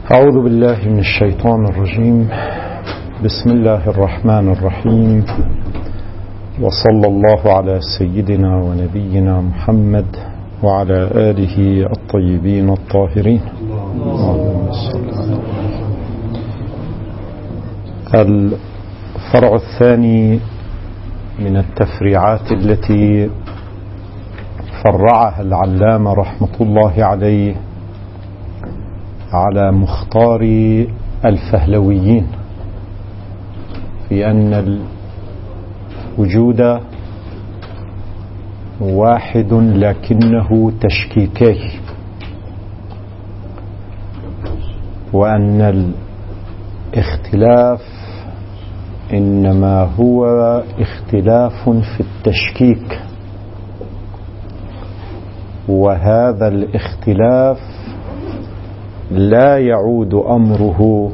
أعوذ بالله من الشيطان الرجيم. بسم الله الرحمن الرحيم، وصلى الله على سيدنا ونبينا محمد وعلى آله الطيبين الطاهرين. الفرع الثاني من التفريعات التي فرعها العلامة رحمة الله عليه على مختار الفهلويين في أن الوجود واحد لكنه تشكيكي، وأن الاختلاف إنما هو اختلاف في التشكيك، وهذا الاختلاف لا يعود أمره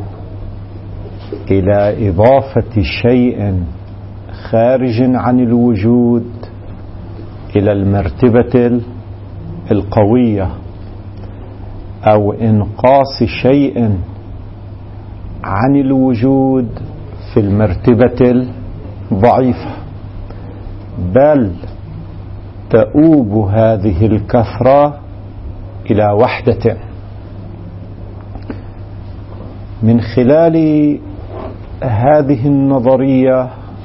إلى إضافة شيء خارج عن الوجود إلى المرتبة القوية أو إنقاص شيء عن الوجود في المرتبة الضعيفة، بل تؤوب هذه الكثرة إلى وحدة. من خلال هذه النظرية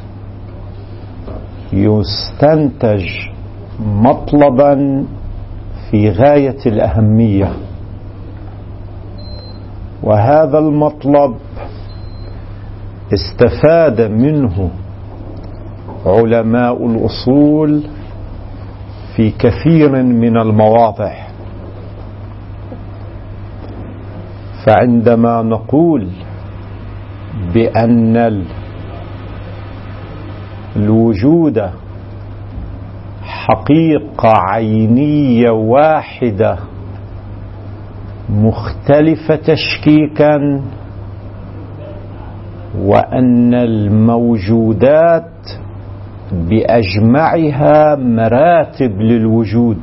يستنتج مطلبا في غاية الأهمية، وهذا المطلب استفاد منه علماء الأصول في كثير من المواضع. فعندما نقول بأن الوجود حقيقة عينية واحدة مختلفة تشكيكا، وأن الموجودات بأجمعها مراتب للوجود،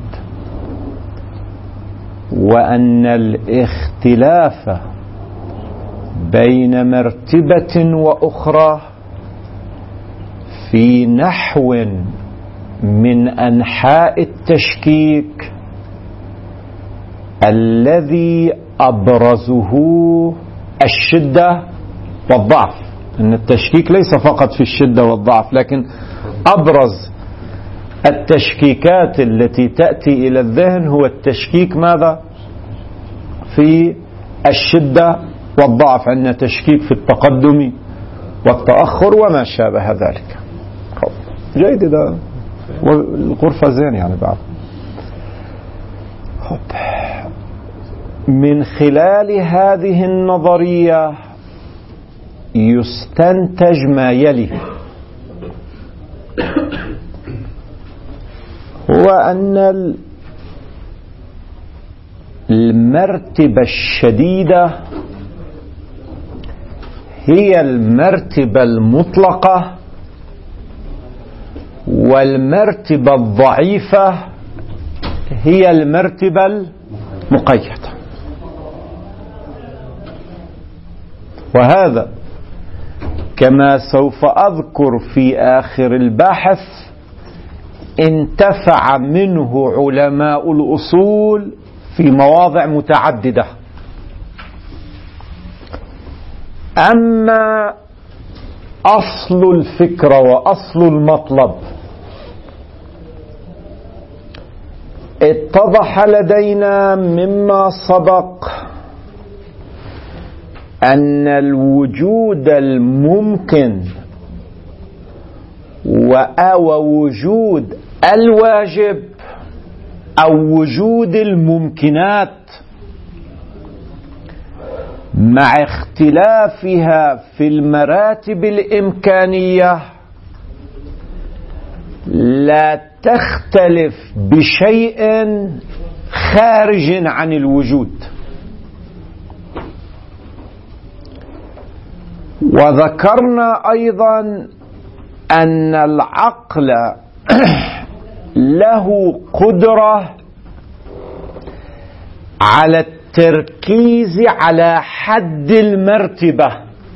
وأن الاختلاف بين مرتبة وأخرى في نحو من أنحاء التشكيك الذي أبرزه الشدة والضعف. أن التشكيك ليس فقط في الشدة والضعف، لكن أبرز التشكيكات التي تأتي إلى الذهن هو التشكيك ماذا؟ في الشدة والضعف. عندنا تشكيك في التقدم والتأخر وما شابه ذلك. جيد، ده والغرفة زين يعني بعد. من خلال هذه النظرية يستنتج ما يلي: هو أن المرتبة الشديدة هي المرتبة المطلقة، والمرتبة الضعيفة هي المرتبة المقيدة. وهذا كما سوف أذكر في آخر البحث انتفع منه علماء الأصول في مواضع متعددة. أما أصل الفكرة وأصل المطلب اتضح لدينا مما سبق أن الوجود الممكن ووجود الواجب أو وجود الممكنات مع اختلافها في المراتب الإمكانية لا تختلف بشيء خارج عن الوجود. وذكرنا أيضا أن العقل له قدرة على التركيز على حد المرتبة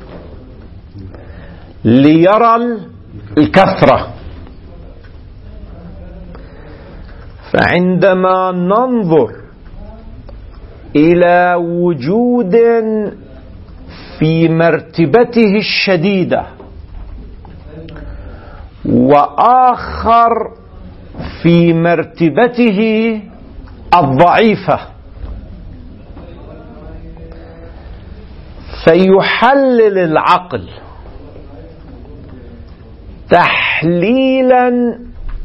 ليرى الكثرة. فعندما ننظر إلى وجود في مرتبته الشديدة وآخر في مرتبته الضعيفة، فيحلل العقل تحليلا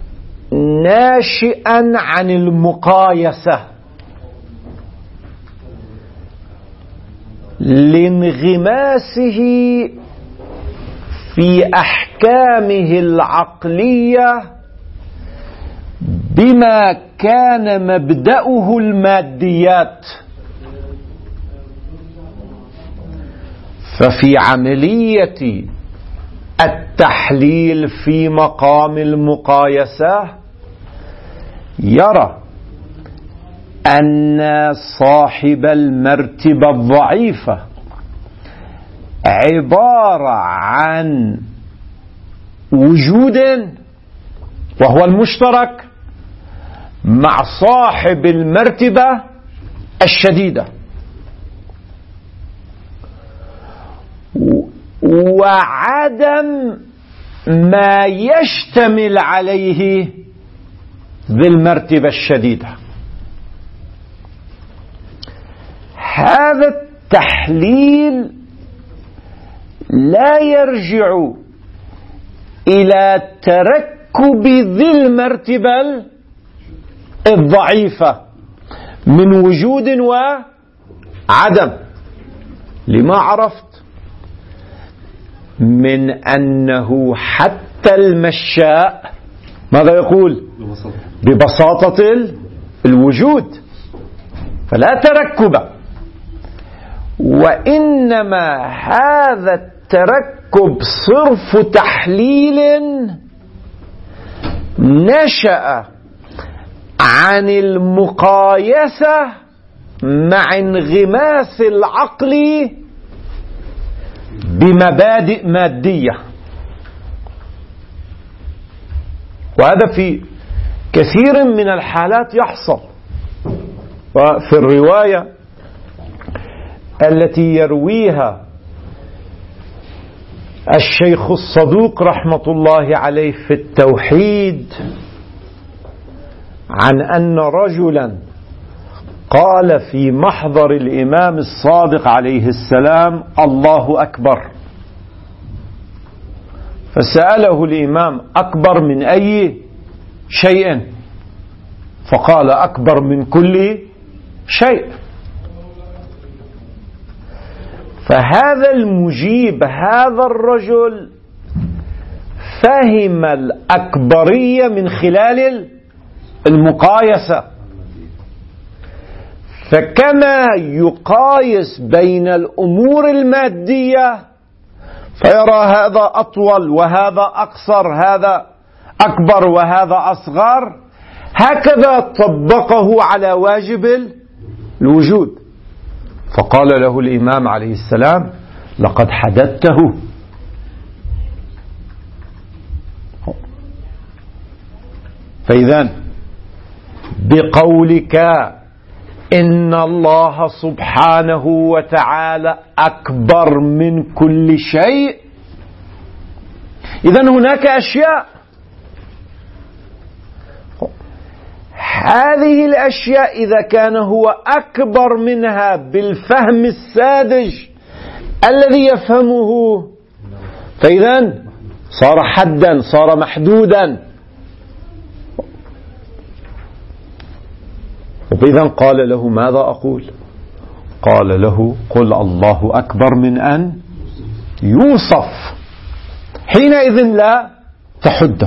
ناشئا عن المقايسة لانغماسه في أحكامه العقلية بما كان مبدأه الماديات. ففي عملية التحليل في مقام المقايسة يرى أن صاحب المرتبة الضعيفة عبارة عن وجود وهو المشترك مع صاحب المرتبة الشديدة، وعدم ما يشتمل عليه ذي المرتبة الشديدة. هذا التحليل لا يرجع إلى تركب ذي المرتبة الضعيفة من وجود وعدم. لما عرفت؟ من أنه حتى المشاء ماذا يقول؟ ببساطة الوجود، فلا تركب، وإنما هذا التركب صرف تحليل نشأ عن المقايسة مع انغماس العقل بمبادئ مادية. وهذا في كثير من الحالات يحصل. وفي الرواية التي يرويها الشيخ الصدوق رحمة الله عليه في التوحيد عن أن رجلا قال في محضر الإمام الصادق عليه السلام: الله أكبر. فسأله الإمام: أكبر من أي شيء؟ فقال: أكبر من كل شيء. فهذا المجيب، هذا الرجل، فهم الأكبرية من خلال المقايسة. فكما يقايس بين الأمور المادية فيرى هذا أطول وهذا أقصر، هذا أكبر وهذا أصغر، هكذا طبقه على واجب الوجود. فقال له الإمام عليه السلام: لقد حددته. فإذا بقولك إن الله سبحانه وتعالى أكبر من كل شيء، إذن هناك أشياء، هذه الأشياء إذا كان هو أكبر منها بالفهم الساذج الذي يفهمه، فإذن صار حدا، صار محدودا. وإذن قال له: ماذا أقول؟ قال له: قل الله أكبر من أن يوصف. حينئذ لا تحده.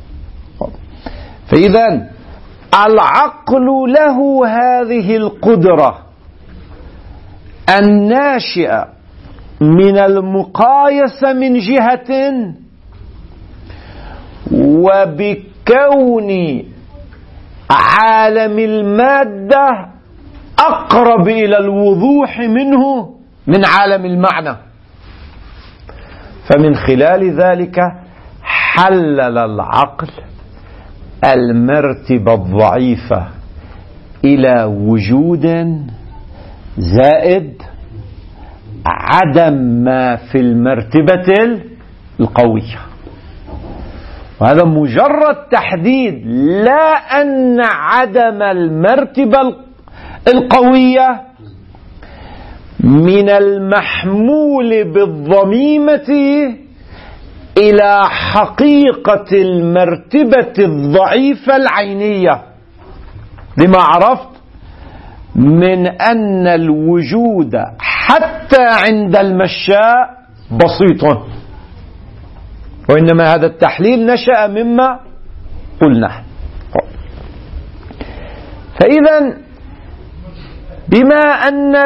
فإذن العقل له هذه القدرة الناشئة من المقايسة من جهة، وبكون عالم المادة أقرب إلى الوضوح منه من عالم المعنى. فمن خلال ذلك حلل العقل المرتبة الضعيفة إلى وجود زائد عدم ما في المرتبة القوية. وهذا مجرد تحديد، لا أن عدم المرتبة القوية من المحمول بالضميمة إلى حقيقة المرتبة الضعيفة العينية، لما عرفت من أن الوجود حتى عند المشاء بسيط. وإنما هذا التحليل نشأ مما قلنا. فإذا بما أن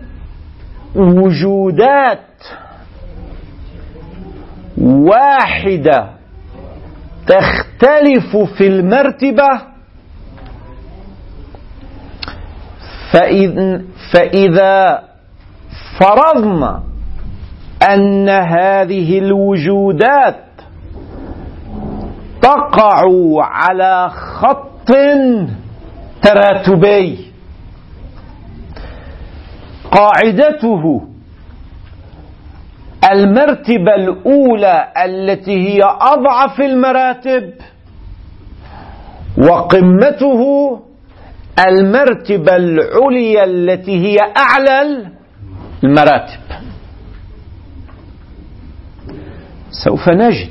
الوجودات واحدة تختلف في المرتبة، فإذا فرضنا أن هذه الوجودات تقع على خط تراتبي قاعدته المرتبة الأولى التي هي أضعف المراتب، وقمته المرتبة العليا التي هي أعلى المراتب، سوف نجد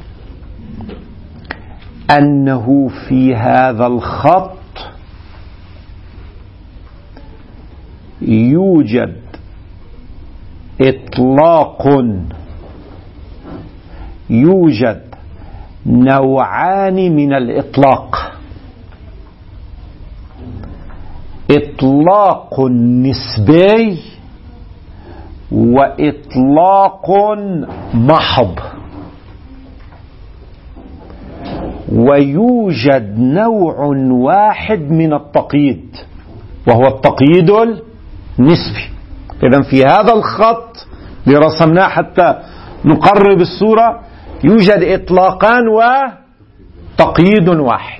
أنه في هذا الخط يوجد إطلاق، يوجد نوعان من الإطلاق: إطلاق نسبي وإطلاق محض. ويوجد نوع واحد من التقييد وهو التقييد النسبي. إذن في هذا الخط اللي رسمناه حتى نقرب الصورة يوجد إطلاقان وتقييد واحد.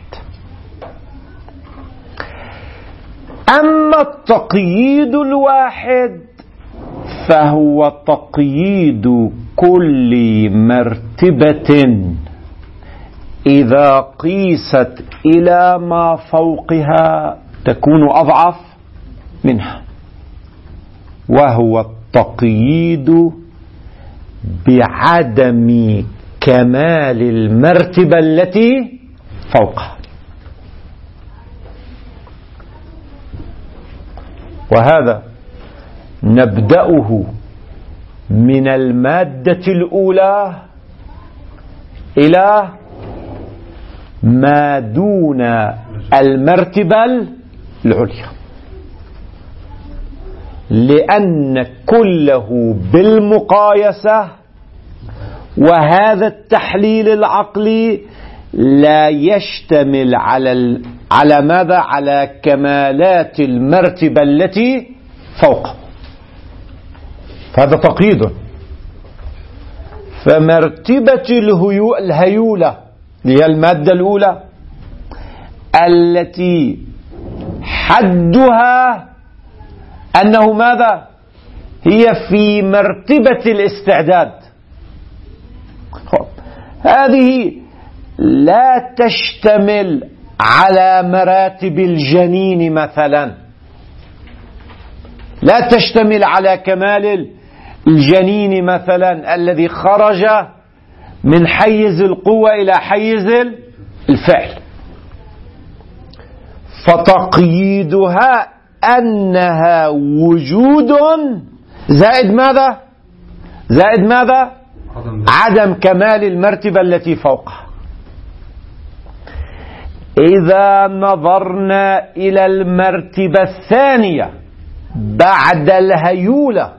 أما التقييد الواحد فهو تقييد كل مرتبة إذا قيست إلى ما فوقها تكون أضعف منها، وهو التقييد بعدم كمال المرتبة التي فوقها. وهذا نبدأه من المادة الأولى إلى ما دون المرتبة العليا، لأن كله بالمقايسة. وهذا التحليل العقلي لا يشتمل على ماذا؟ على كمالات المرتبة التي فوقه. فهذا تقييد. فمرتبة الهيولة هي المادة الأولى التي حدها أنه ماذا؟ هي في مرتبة الاستعداد. هذه لا تشتمل على مراتب الجنين مثلا، لا تشتمل على كمال الجنين مثلا الذي خرج من حيز القوة إلى حيز الفعل. فتقييدها أنها وجود زائد ماذا؟ زائد ماذا؟ عدم كمال المرتبة التي فوقها. إذا نظرنا إلى المرتبة الثانية بعد الهيولة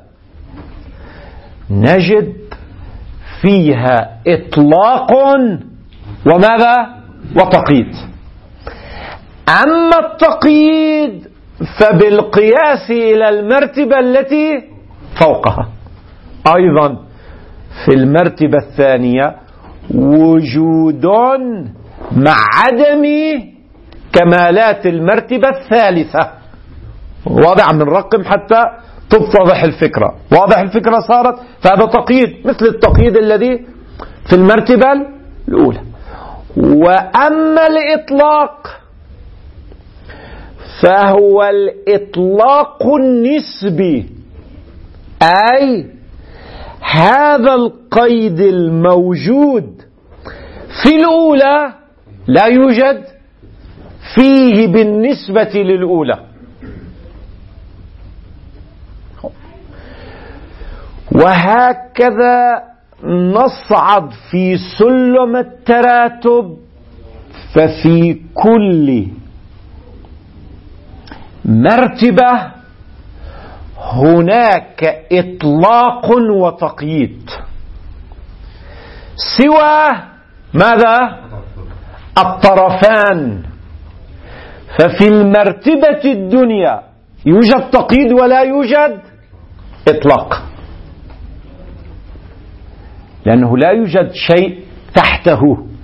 نجد فيها إطلاق وماذا؟ وتقييد. أما التقييد فبالقياس إلى المرتبة التي فوقها. أيضا في المرتبة الثانية وجود مع عدم كمالات المرتبة الثالثة. واضح؟ من رقم حتى تتضح الفكرة. واضح الفكرة صارت؟ فهذا تقييد مثل التقييد الذي في المرتبة الأولى. وأما الإطلاق فهو الإطلاق النسبي، أي هذا القيد الموجود في الأولى لا يوجد فيه بالنسبة للأولى. وهكذا نصعد في سلم التراتب، ففي كل مرتبة هناك إطلاق وتقييد سوى ماذا؟ الطرفان. ففي المرتبة الدنيا يوجد تقييد ولا يوجد إطلاق، لأنه لا يوجد شيء تحته.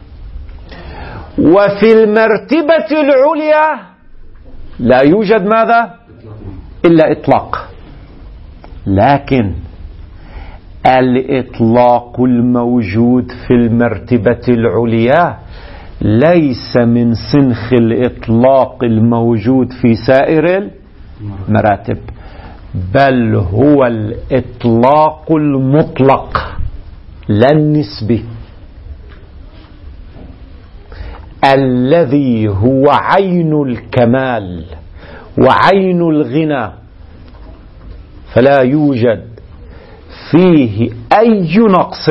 وفي المرتبة العليا لا يوجد ماذا؟ إلا إطلاق. لكن الإطلاق الموجود في المرتبة العليا ليس من سنخ الإطلاق الموجود في سائر المراتب، بل هو الإطلاق المطلق لا النسبي، الذي هو عين الكمال وعين الغنى، فلا يوجد فيه أي نقص.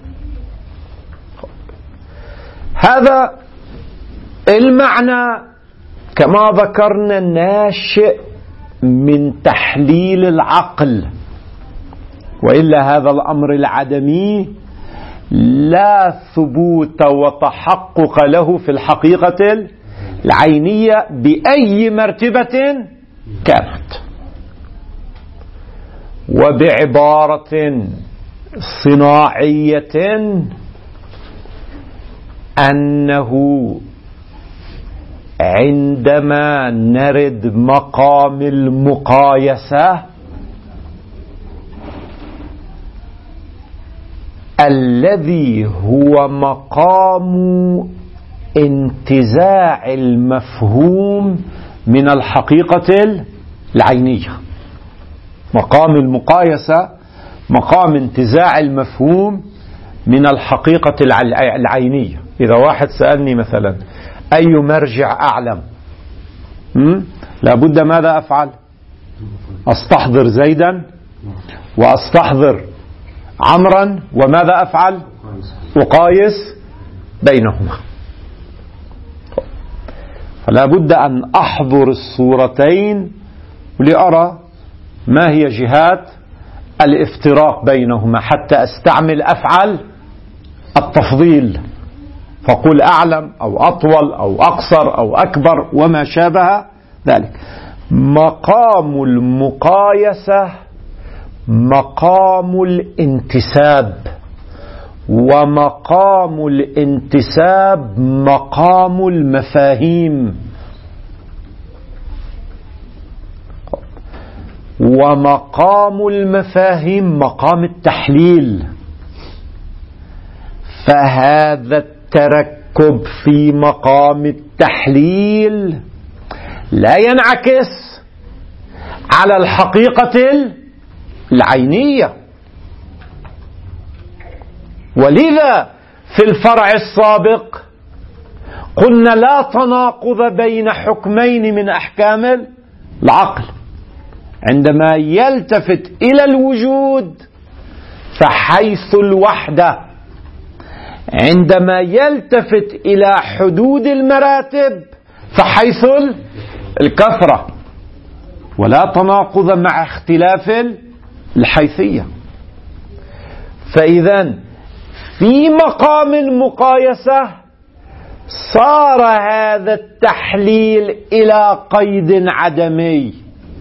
هذا المعنى كما ذكرنا ناشئ من تحليل العقل، وإلا هذا الأمر العدمي لا ثبوت وتحقق له في الحقيقة العينية بأي مرتبة كانت. وبعبارة صناعية أنه عندما نرد مقام المقايسة الذي هو مقام انتزاع المفهوم من الحقيقة العينية. مقام المقايسة مقام انتزاع المفهوم من الحقيقة العينية. إذا واحد سألني مثلا أي مرجع أعلم، لابد ماذا أفعل؟ أستحضر زيدا وأستحضر عمرا، وماذا أفعل؟ أقايس بينهما. فلا بد أن أحضر الصورتين لأرى ما هي جهات الافتراق بينهما حتى أستعمل أفعل التفضيل، فقل أعلم أو أطول أو أقصر أو أكبر وما شابه ذلك. مقام المقايسة مقام الانتساب، ومقام الانتساب مقام المفاهيم، ومقام المفاهيم مقام التحليل. فهذا التركب في مقام التحليل لا ينعكس على الحقيقة العينية. ولذا في الفرع السابق قلنا لا تناقض بين حكمين من أحكام العقل. عندما يلتفت إلى الوجود فحيث الوحدة، عندما يلتفت إلى حدود المراتب فحيث الكثرة، ولا تناقض مع اختلاف الحيثية. فإذا في مقام المقايسة صار هذا التحليل إلى قيد عدمي.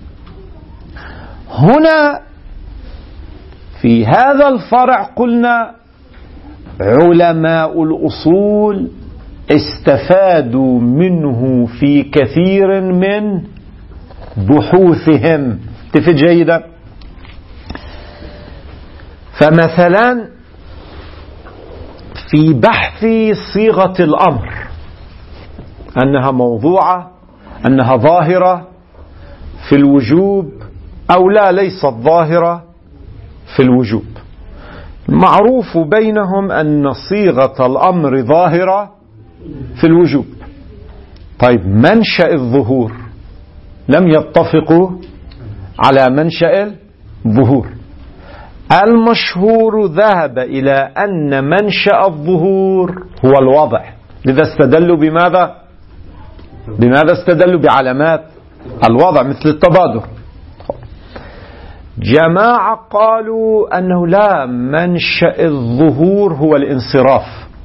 هنا في هذا الفرع قلنا علماء الأصول استفادوا منه في كثير من بحوثهم. اتفق جيدا. فمثلا في بحث صيغة الأمر أنها موضوعة، أنها ظاهرة في الوجوب أو لا ليست ظاهرة في الوجوب، معروف بينهم أن صيغة الأمر ظاهرة في الوجوب. طيب منشأ الظهور لم يتفقوا على منشأ الظهور. المشهور ذهب إلى أن منشأ الظهور هو الوضع، لذا استدلوا بماذا؟ بماذا استدلوا؟ بعلامات الوضع مثل التبادر. جماعة قالوا أنه لا، منشأ الظهور هو الانصراف،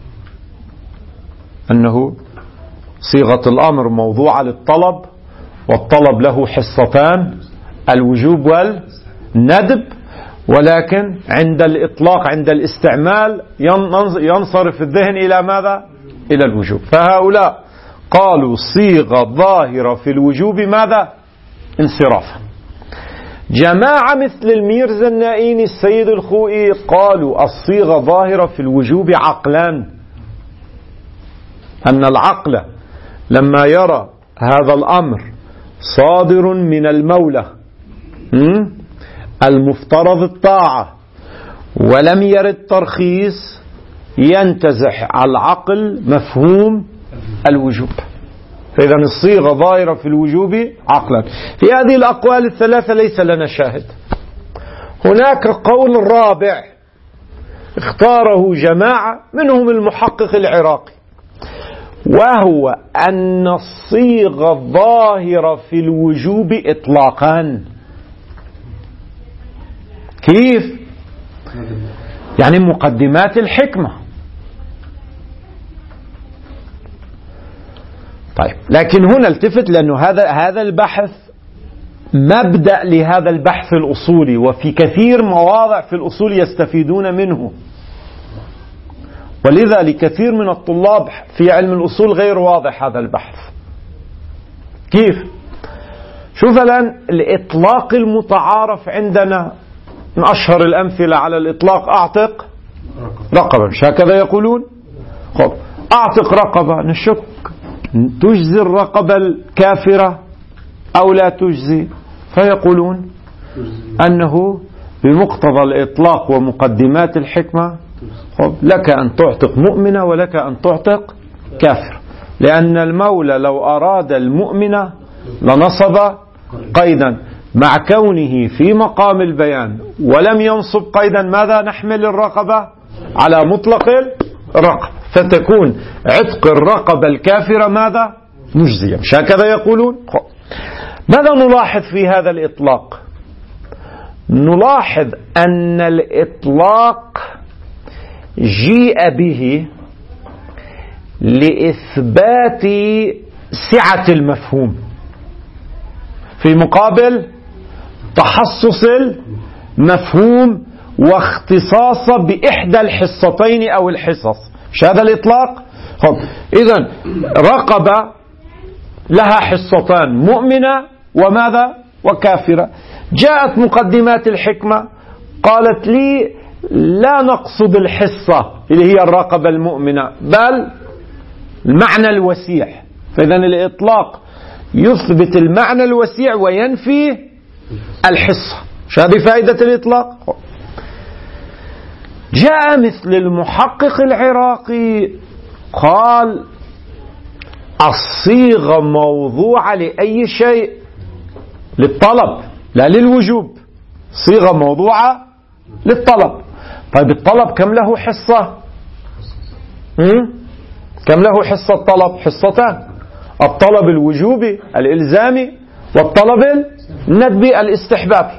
أنه صيغة الأمر موضوعة للطلب، والطلب له حصتان، الوجوب والندب، ولكن عند الإطلاق عند الاستعمال ينصرف الذهن إلى ماذا؟ إلى الوجوب. فهؤلاء قالوا صيغة ظاهرة في الوجوب ماذا؟ انصرافا. جماعة مثل الميرزا النائين السيد الخوئي قالوا الصيغة ظاهرة في الوجوب عقلا، أن العقل لما يرى هذا الأمر صادر من المولى المفترض الطاعة ولم يرد ترخيص، ينتزع على العقل مفهوم الوجوب. فإذا الصيغة ظاهرة في الوجوب عقلا. في هذه الأقوال الثلاثة ليس لنا شاهد. هناك قول رابع اختاره جماعة منهم المحقق العراقي، وهو أن الصيغة ظاهرة في الوجوب إطلاقا. كيف؟ يعني مقدمات الحكمة. طيب، لكن هنا التفت، لأنه هذا البحث مبدأ لهذا البحث الأصولي، وفي كثير مواضع في الأصول يستفيدون منه، ولذا لكثير من الطلاب في علم الأصول غير واضح هذا البحث. كيف؟ شوف الآن الإطلاق المتعارف عندنا، من أشهر الأمثلة على الإطلاق أعتق رقبة، مش هكذا يقولون؟ خب أعتق رقبة، نشك تجزي الرقبة الكافرة أو لا تجزي؟ فيقولون أنه بمقتضى الإطلاق ومقدمات الحكمة لك أن تعتق مؤمنة ولك أن تعتق كافر، لأن المولى لو أراد المؤمنة لنصب قيدا، مع كونه في مقام البيان ولم ينصب قيدا ماذا نحمل الرقبة على مطلق الرقبة، فتكون عتق الرقبة الكافرة ماذا مجزية، مش هكذا يقولون؟ ماذا نلاحظ في هذا الإطلاق؟ نلاحظ أن الإطلاق جيء به لإثبات سعة المفهوم في مقابل تحصص المفهوم واختصاصه بإحدى الحصتين أو الحصص. مش هذا الإطلاق؟ إذن رقبة لها حصتان، مؤمنة وماذا؟ وكافرة. جاءت مقدمات الحكمة قالت لي لا نقصد الحصة اللي هي الرقبة المؤمنة، بل المعنى الوسيع. فإذن الإطلاق يثبت المعنى الوسيع وينفي الحصة. مش هذه فائدة الإطلاق؟ جاء مثل المحقق العراقي قال الصيغة موضوعة لأي شيء، للطلب لا للوجوب، صيغة موضوعة للطلب. طيب الطلب كم له حصة؟ كم له حصة الطلب؟ حصتان، الطلب الوجوبي الإلزامي والطلب الندبي الاستحبابي.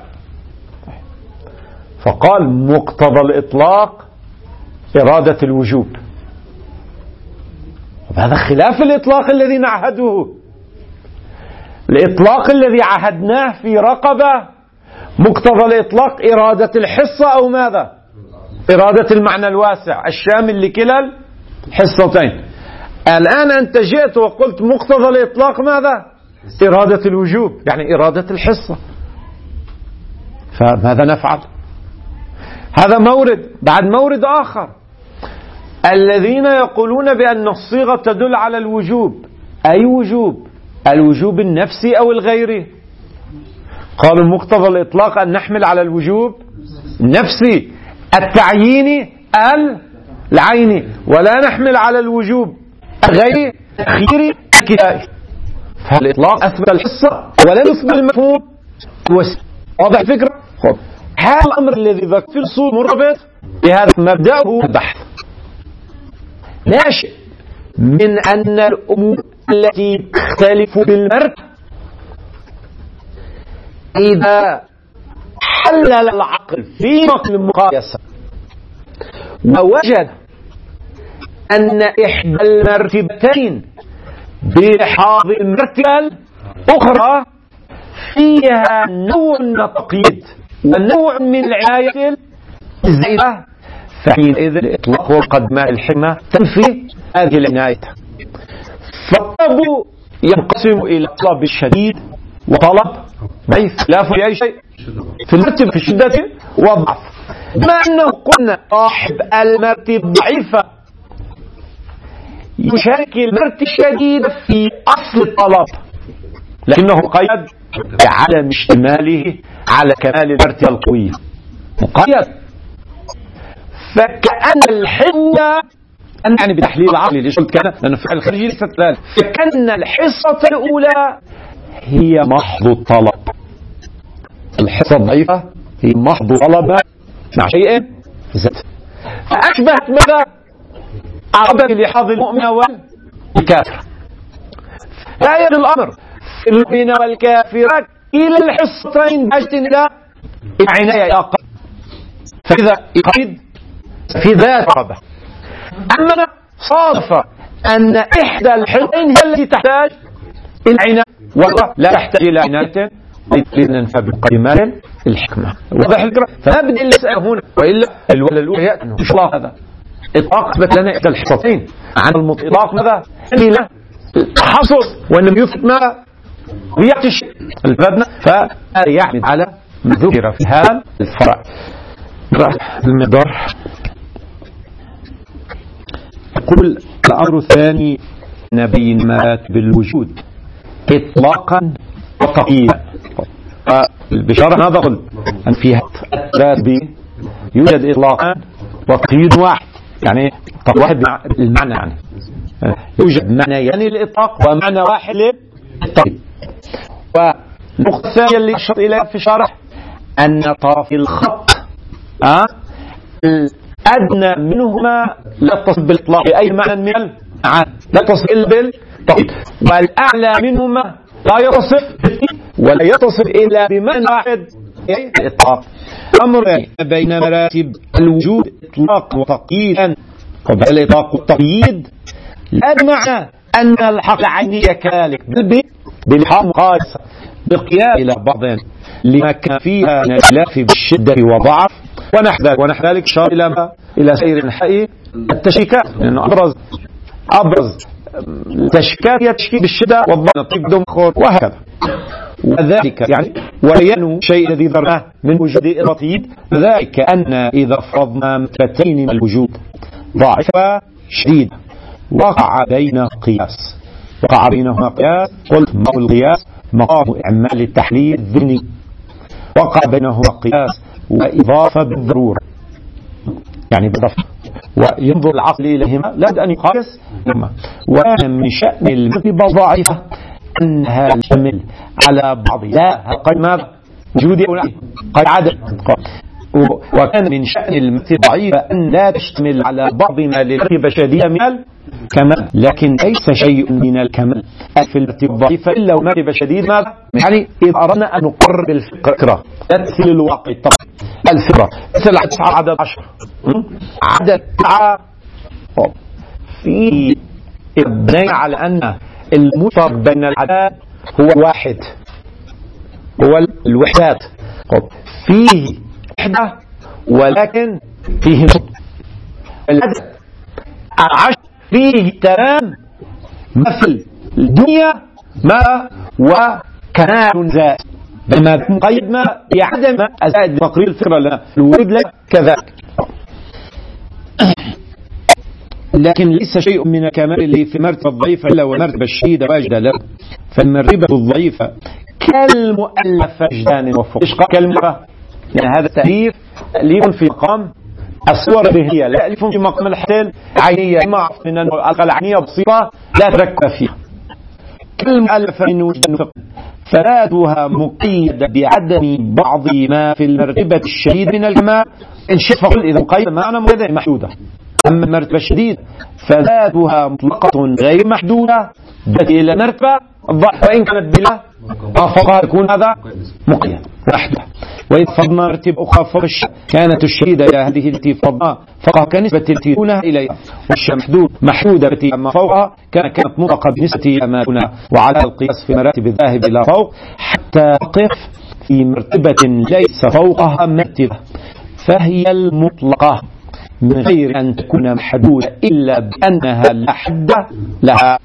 فقال مقتضى الإطلاق إرادة الوجوب، هذا خلاف الإطلاق الذي نعهده. الإطلاق الذي عهدناه في رقبة مقتضى الإطلاق إرادة الحصة أو ماذا؟ إرادة المعنى الواسع الشامل لكلا الحصتين. الآن أنت جئت وقلت مقتضى الإطلاق ماذا؟ إرادة الوجوب، يعني إرادة الحصة. فماذا نفعل؟ هذا مورد. بعد مورد آخر، الذين يقولون بأن الصيغة تدل على الوجوب. أي وجوب؟ الوجوب النفسي أو الغيري؟ قالوا مقتضى الإطلاق أن نحمل على الوجوب النفسي التعييني العيني، ولا نحمل على الوجوب الغيري التخييري الكفائي. فالإطلاق أثبت الحصة ولا يثبت المفهوم. واضح الفكرة؟ هذا الأمر الذي ذكر في الأصول مرتبط بهذا مبدأه البحث، ناشئ من أن الأمور التي تختلف بالمرء إذا حلل العقل في مقام المقايسة ووجد أن إحدى المرتبتين بحاض المرتبة الأخرى فيها نوع من التقييد ونوع من العناية الزائدة، فحينئذ الإطلاق والقدمة الحكمة تنفي هذه العناية. فالطلب ينقسم إلى طلب شديد وطلب ضعيف، لا في أي شيء في المرتبة في الشدة والضعف. بما أنه قلنا صاحب المرتبة ضعيفة يشارك المرتبة الشديد في أصل الطلب، لكنه قيد بعدم اشتماله على كمال المرتبة القوية، مقيد. فكأن الحصة، يعني بتحليل العقل ليش قلت كان لأنه فعل الخارجي ليست ذلك، فكأن الحصة الأولى هي محض الطلب، الحصة الضعيفة هي محض طلب مع شيء زاد، فأشبهت ماذا؟ عرضة لحظ المؤمن والكافر. لا يد الأمر في المؤمن والكافر إلى الحصتين بحاجة إلى العناية أقل، فإذا يقيد في ذات رقبة. أما صادف أن إحدى الحصتين هي التي تحتاج إلى عناية ولا تحتاج إلى عناية لننفى بقيمة الحكمة. واضح الفكرة؟ فما بدي نسأل هنا، وإلا الولا الأولى يأتي إن شاء الله هذا إطلاق أثبت لنا إحدى الحصتين عن المطلق ماذا؟ إلى التحصص وأنه يثبت ماذا؟ ويأتي الشيء الفردنا، فهذا يعمد على ما ذكر في هذا الفرع. المقدار يقول الأمر الثاني نبين مراتب الوجود إطلاقا وتقييدا. البشارة هذا قل أن فيها مراتب يوجد إطلاقا وتقييد واحد، يعني واحد المعنى، يعني يوجد معنى يعني الإطلاق ومعنى واحد للتقييد. والنقطة الثانية اللي أشرت إليها في شرح أن طرف الخط الأدنى منهما لا تصل بالإطلاق بأي معنى من المعاني، لا تصل بالتقييد، والأعلى منهما لا يتصف ولا يتصل إلا بمعنى واحد الإطلاق. أمر بين مراتب الوجود إطلاق وتقييدا، وبين الإطلاق والتقييد لا بمعنى أن الحق العيني كذلك، بل بالحق مقايسة بالقياس إلى بعض لما كان فيها من الخلاف بالشدة وضعف ونحو ذلك شار إلى سير انحاء التشكيكات، لأنه أبرز التشكيكات هي تشكيك بالشدة والضعف وهكذا. وذلك يعني وينو شيء الذي ذرناه من وجود الرتيب، ذلك أن إذا فرضنا مثلتين من الوجود ضعيفة شديدة وقع بينهما قياس، قلت ما هو القياس؟ مقام إعمال التحليل الذهني، وقع بينهما قياس وإضافة بالضرورة، يعني بالضبط، وينظر العقل إليهما لا بد أن يقاس لهما. وكان من شأن المرتبة الضعيفة أنها تشتمل على بعض لا قد ماذا وجودي أو قد عدد، وكان من شأن المرتبة الضعيفة أن لا تشتمل على بعض ما للمرتبة شديدة من الكمال، لكن ليس شيء من الكمال في المرتبة الضعيفة إلا ومرتبة شديدة ماذا؟ يعني إذا أردنا أن نقرب الفكرة تمثل الواقع الفكرة مثل 9 عدد 10 عدد 9 في بنينا على أن المشترك بين العدد هو واحد، هو الوحدات، فيه وحدة ولكن فيه العدد 10 فيه تمام مثل الدنيا ما وكمال زائد، بما مقيد ما بعدم أزائد تقرير الفكرة لنا الوجود لا كذلك. لكن ليس شيء من الكمال اللي في مرتبة الضعيفة إلا والمرتبة الشديدة واجدة له، فالمرتبة الضعيفة كالمؤلفة جدان وفوق. إيش كالمؤلفة؟ يعني هذا التأليف تأليف في مقام الصور الذهنية، لا تأليف في مقام الحتل عينية، ما عرفت من أنه العينية بسيطة لا تركب فيها. كالمؤلفة من وجدان وفوق فذاتها مقيدة بعدم بعض ما في المرتبة الشديد من الكمال. إن شئت فقل إذا مقيدة معنى مقيدة محدودة. أما المرتبة الشديدة فذاتها مطلقة غير محدودة إلى مرتبة الضعف، وإن كانت بلا فوقها يكون هذا مقيد محدودة. وإذا فرضنا مرتبة أخرى فوق كانت الشديدة إلى هذه التي فرضناها فوقها كنسبة التي دونها إليها، والشمحدود محدودة التي ما فوقها كانت مطلقة بالنسبة إلى ما دونها. وعلى القياس في مراتب الذاهب إلى فوق حتى تقف في مرتبة ليس فوقها مرتبة فهي المطلقة من غير أن تكون محدودة إلا بأنها لا حد لها.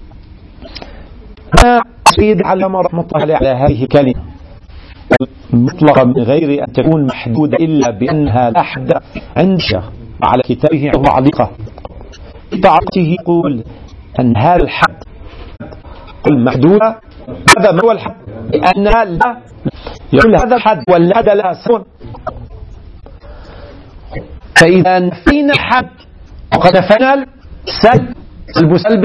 سيد علم رحمة الله على هذه الكلمة مطلقة من غير أن تكون محدودة إلا بأنها لا حد عند الشيخ على كتابه عضيقة تعطيه يقول أن هذا الحد المحدودة هذا ما هو الحد، لأنها لا يقول هذا الحد والحد لا سون. فإذا نفينا الحد وقد نفينا السلب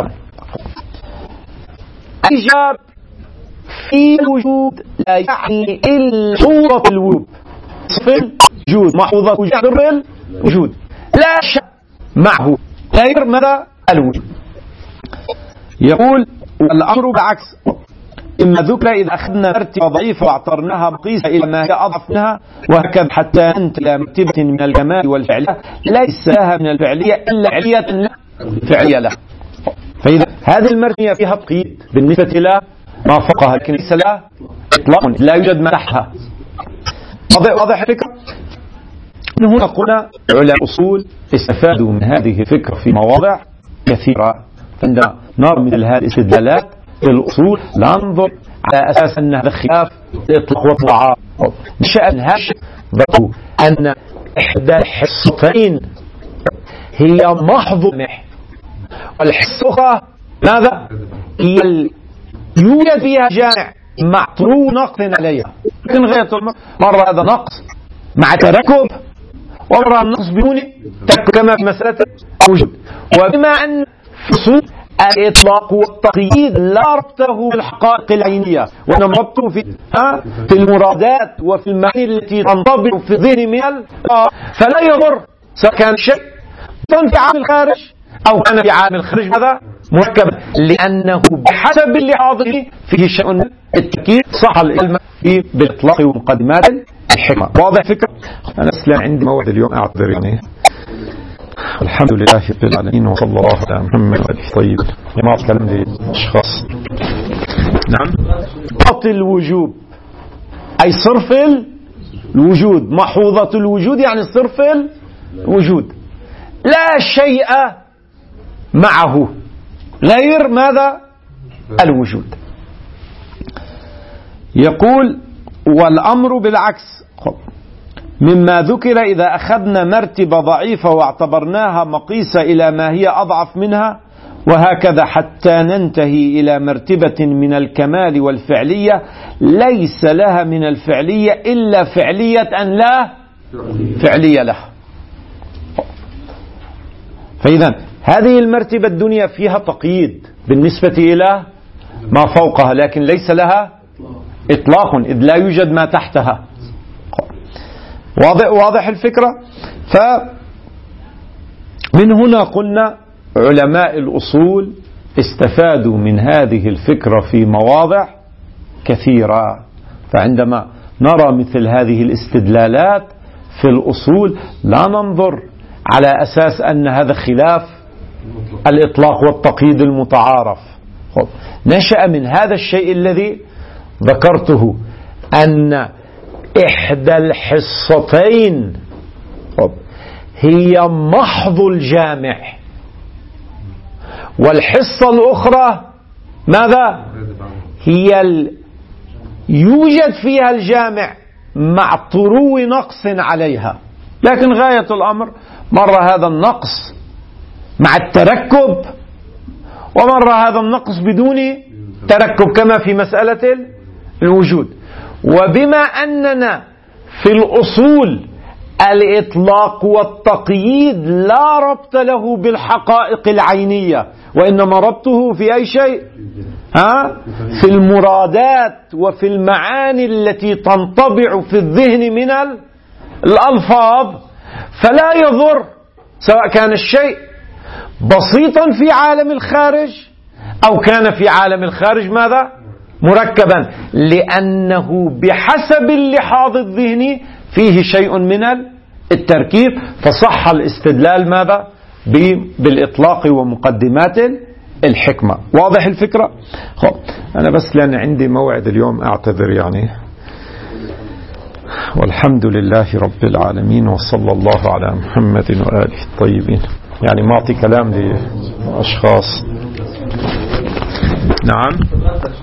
الإيجاب في الوجود لا يعني إلا صورة الوجود، صفة الوجود محفوظة وجود الوجود لا شك معه غير مدى الوجود. يقول الأمر بالعكس، إما ذكر إذا أخذنا مرتبة ضعيفة واعترناها مقيسة إلى ما هي أضعف منها، وهكذا حتى أنت إلى مرتبة من الجمال والفعلية ليس لها من الفعلية إلا فعلية فعلية لها. فإذا هذه المرتبة فيها تقييد بالنسبة إلى ما فوقها، لكن ليس لها إطلاق، لا يوجد ما تحتها. واضح الفكرة؟ من هنا قلنا علماء الأصول استفادوا من هذه الفكرة في مواضع كثيرة. عندما نرى مثل هذه الاستدلالات في الأصول لا ننظر على أساس أن هذا خلاف إطلاق وطاعة. بشأن هذا ذكروا أن إحدى الحصتين هي محض المح، والحصة ماذا؟ يوجد فيها جامع مع طرو نقص عليها، لكن غير مرة هذا نقص مع تركب، ومرة النقص بدون تركب كما في مسألة الوجود. وبما أن فصول الإطلاق والتقييد لا ربطه بالحقائق العينية، وإنما ربطه في المرادات وفي المعاني التي تنطبق في الذهن من فلا يضر سواء كان شيء في عام الخارج أو كان في عام الخارج هذا مركب، لأنه بحسب اللحاظه فيه شيء من التأكيد صح العلم بالإطلاق ومقدمات الحكمة. واضح فكرة؟ أنا أسلم عندي موعد اليوم أعتذر يعني. الحمد لله رب العالمين وصلى الله على محمد وآله طيب. ما أتكلم للأشخاص. نعم. قط الوجوب أي صرف الوجود، محوظة الوجود يعني صرف الوجود، لا شيء معه غير ماذا؟ الوجود. يقول والأمر بالعكس مما ذكر إذا أخذنا مرتبة ضعيفة واعتبرناها مقيسة إلى ما هي أضعف منها، وهكذا حتى ننتهي إلى مرتبة من الكمال والفعلية ليس لها من الفعلية إلا فعلية أن لا فعلية لها. فإذا هذه المرتبة الدنيا فيها تقييد بالنسبة إلى ما فوقها، لكن ليس لها إطلاق إذ لا يوجد ما تحتها. واضح الفكرة؟ فمن هنا قلنا علماء الأصول استفادوا من هذه الفكرة في مواضع كثيرة. فعندما نرى مثل هذه الاستدلالات في الأصول لا ننظر على أساس أن هذا خلاف الإطلاق والتقييد المتعارف. نشأ من هذا الشيء الذي ذكرته، أن إحدى الحصتين هي محض الجامع، والحصة الأخرى ماذا؟ هي يوجد فيها الجامع مع طرو نقص عليها، لكن غاية الأمر مر هذا النقص مع التركب، ومر هذا النقص بدون تركب، كما في مسألة الوجود. وبما أننا في الأصول الإطلاق والتقييد لا ربط له بالحقائق العينية، وإنما ربطه في أي شيء؟ في المرادات وفي المعاني التي تنطبع في الذهن من الألفاظ. فلا يضر سواء كان الشيء بسيطا في عالم الخارج أو كان في عالم الخارج ماذا؟ مركبا، لأنه بحسب اللحاظ الذهني فيه شيء من التركيب، فصح الاستدلال ماذا؟ بالإطلاق ومقدمات الحكمة. واضح الفكرة؟ أنا بس لأن عندي موعد اليوم أعتذر يعني. والحمد لله رب العالمين، وصلى الله على محمد وآله الطيبين. يعني ما أعطي كلام لأشخاص. نعم.